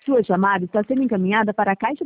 Sua chamada está sendo encaminhada para a caixa